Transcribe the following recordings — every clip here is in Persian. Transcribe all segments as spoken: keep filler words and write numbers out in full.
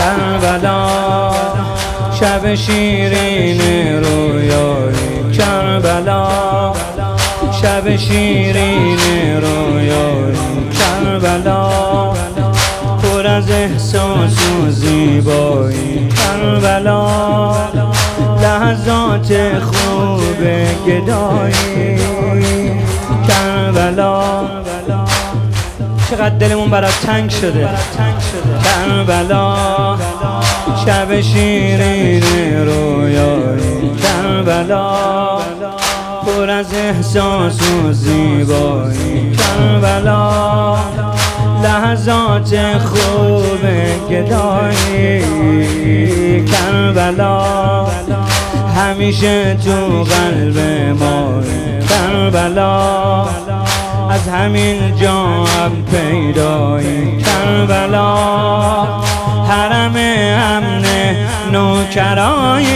کربلا شب شیرین رویای کربلا شب شیرین رویای کربلا پر از احساس و زیبایی کربلا لحظات خوب گدایی کربلا چقدر دلمون برات تنگ شده کربلا شب شیرین رویای کربلا پر از احساس و زیبایی کربلا لحظات خوب گدایی کربلا همیشه تو قلب ما کربلا از همین جا هم پیدایی کربلا حرم امن نوکرایی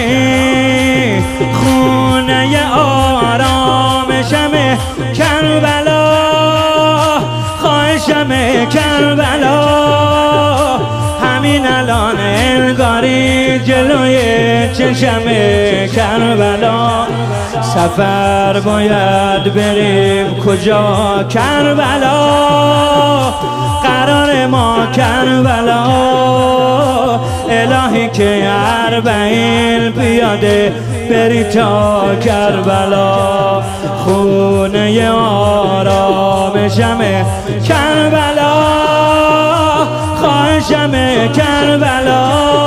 خونه آرامشم کربلا خواهشم کربلا همین الان انگاری جلوی چشم کربلا سفر باید بریم کجا کربلا قرار ما کربلا الهی که اربعین پیاده بری تا کربلا خونه آرامشم کربلا خواهشم کربلا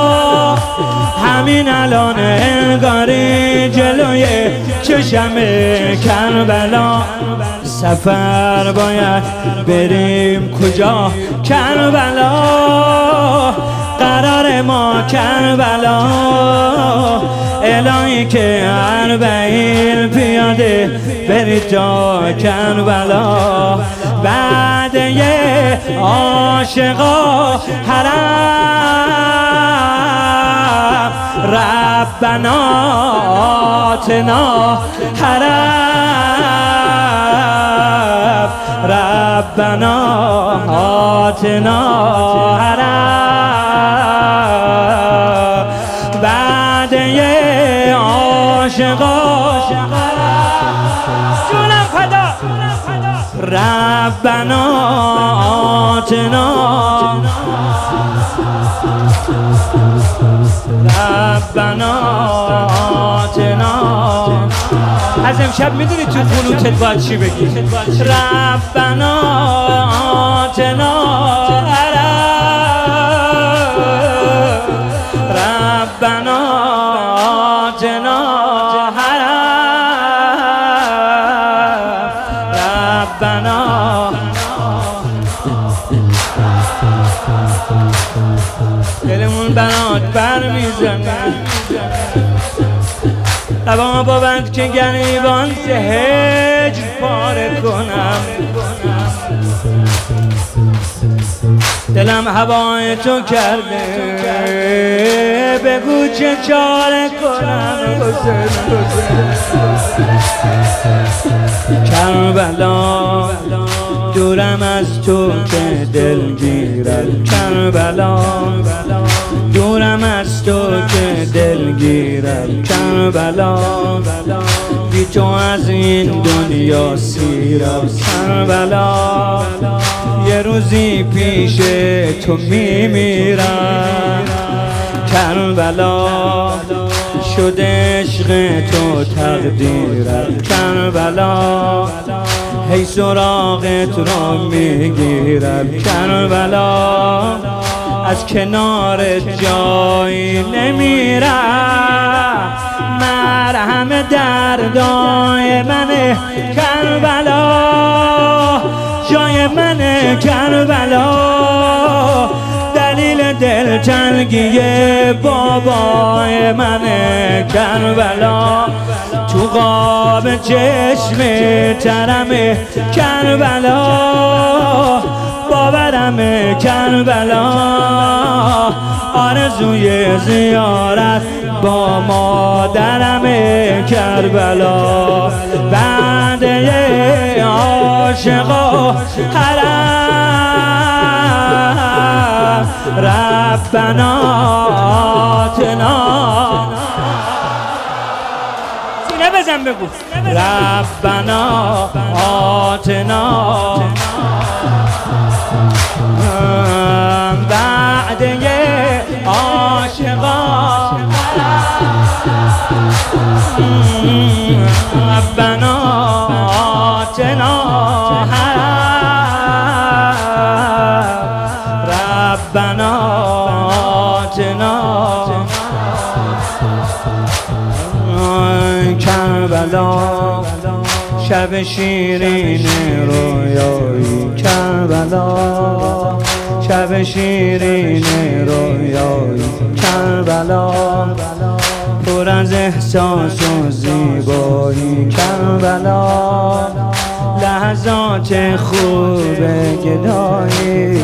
همین الان انگاری جلوی چشم کربلا سفر باید بریم کجا کربلا قرار ما کربلا الهی که اربعین پیاده بری تا کربلا بعد یه عاشقا حرم ربنا آتنا حرم ربنا آتنا حرم بعد یه عاشقا جونم فدا ربنا آتنا ربنا آتنا از امشب میدونی تو قنوتت باید چی بگی ربنا آتنا ربنا آتنا ربنا دلمون برات بر میزنه لبا با بند که گریبان ز هجر پاره کنم دلم هوای تو کرده بگو چه چاره کنم کربلا دورم از تو که دلگیرم کربلا دورم از تو که دلگیرم کربلا بی تو از این دنیا سیرم کربلا یه روزی پیش تو میمیرم کربلا شده عشق تو تقدیرم کربلا هی سراغت را میگیرم کربلا از کنار جایی نمیرم مرهم دردای منه کربلا جای منه کربلا دلیل دلتنگی بابای منه کربلا تو قاب چشم ترم کربلا باورم کربلا آرزوی زیارت با مادرم کربلا بنده عاشقا حرم ربنا آتنا سینه بزن بگو ربنا آتنا بعد عاشقا ربنا آتنا ربنا آتنا کربلا شب شیرین رویایی کربلا شب شیرین رویایی کربلا پر از احساس و زیبایی کربلا لحظات خوب گدایی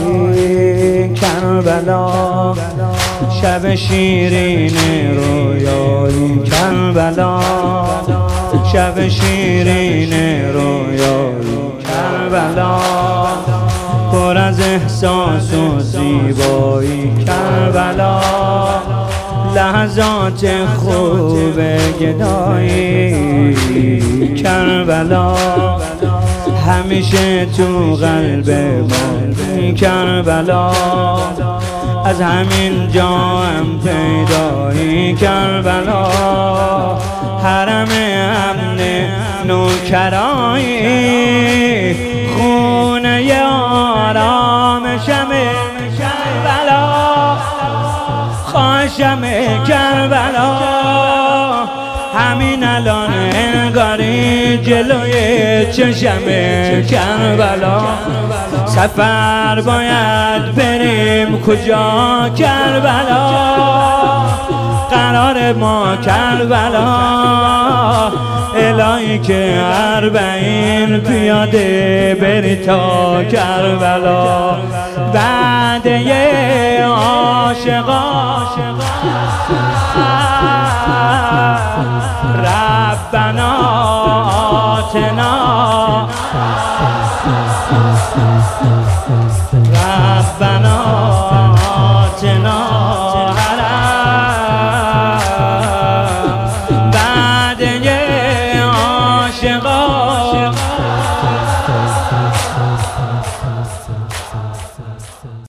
کربلا شب شیرین رویایی کربلا شب شیرین رویایی کربلا پر از احساس و زیبایی کربلا لحظات خوب گدایی کربلا همیشه تو قلب من کربلا از همین جا هم پیدایی کربلا حرم امن نوکرایی خونه آرامشم کربلا خواهشم کربلا همین الان انگاری جلوی چشم کربلا سفر باید بریم کجا کربلا قرار ما کربلا الهی که اربعین پیاده بری تا کربلا بعد یه عاشقا ربنا آتنا